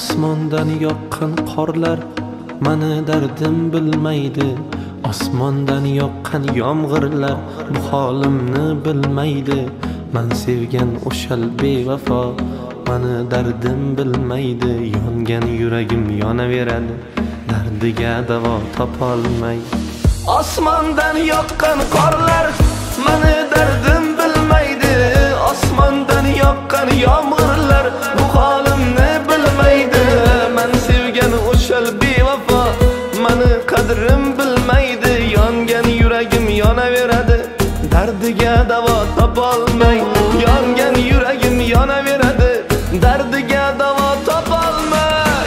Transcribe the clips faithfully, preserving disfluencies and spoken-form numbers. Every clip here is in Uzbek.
Osmondan yoqqan qorlar mani dardim bilmaydi. Osmondan yoqqan yomg'irlar bu holimni bilmaydi. Men sevgan o'shal bevafo mani dardim bilmaydi. Yongan yuragim yonaveradi, dardiga davo topolmay. Osmondan yoqqan qorlar mani dardim bilmaydi. Osmondan yoqqan yomg'irlar bu holimni bilmaydi. Men sevgan o'shal bevafo mani qadrim bilmaydi. Yongan yuragim yonaveradi, dardiga davo topolmay. Yongan yuragim yonaveradi, dardiga davo topolmay.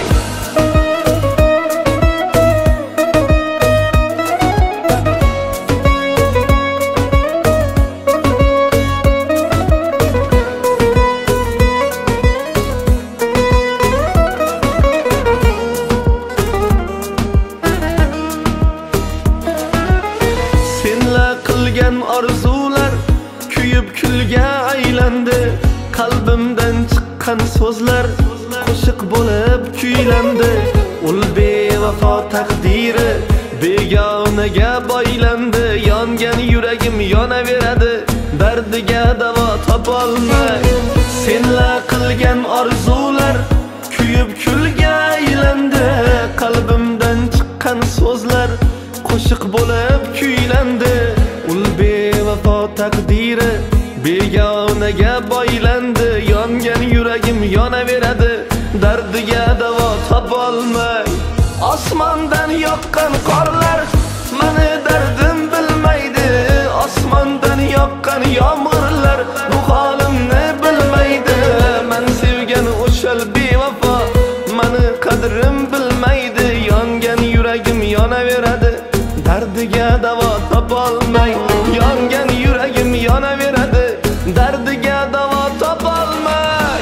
Qilgan orzular kuyib kulga aylandi. Qalbimdan chiqqan so'zlar qo'shiq bo'lib kuylandi. Ul bevafo taqdiri begonaga boylandi. Yongan yuragim yonaveradi, dardiga davo topolmay. Senla qilgan orzular kuyib kulga aylandi. Qalbimdan chiqqan so'zlar qo'shiq bo'lib kuylandi. Ul bevafo taqdiri begonaga boylandi. Yongan yuragim yonaveradi, dardiga davo topolmay. Osmondan yoqqan qorlar mani dardim bilmaydi. Osmondan yoqqan yomg'irlar bu holimni bilmaydi. Men sevgan o'shal bevafo mani qadrim bilmaydi. Yongan yuragim yonaveradi, dardiga davo topolmay. Yongan yuragim yonaveradi, dardiga davo topolmay.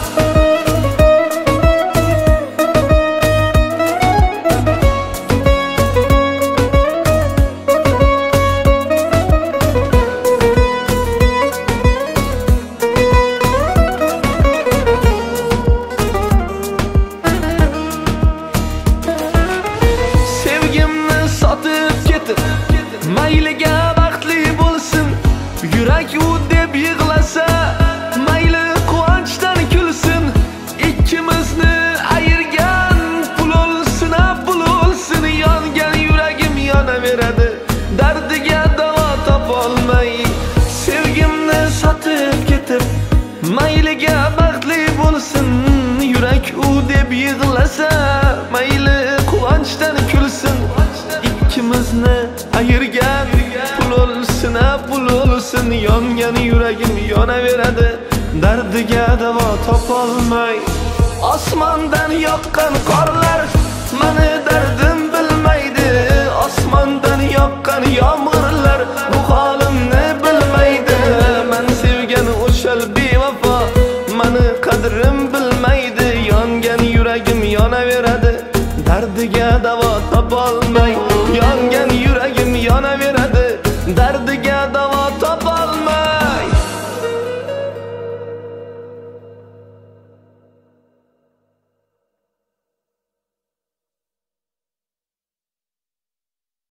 Sevgimni sotib ketib mayliga baxtli bo'lsin. Yurak u deb yig'lasa mayli quvonchdan kulsin. Ikkimizni ayirgan pul olsin, pul olsin. Yongan yuragim yonaveradi, dardiga davo topolmay. Sevgimni sotib ketib mayliga baxtli bo'lsin. Yurak u deb yig'lasa mayli quvonchdan kulsin. Ikkimizni ayirgan pul olsin, pul olsin. Yongan yuragim yonaveradi, dardiga davo topolmay. Osmondan yoqqan qorlar mani dardim bilmaydi. Osmondan yoqqan yomg'irlar bu hol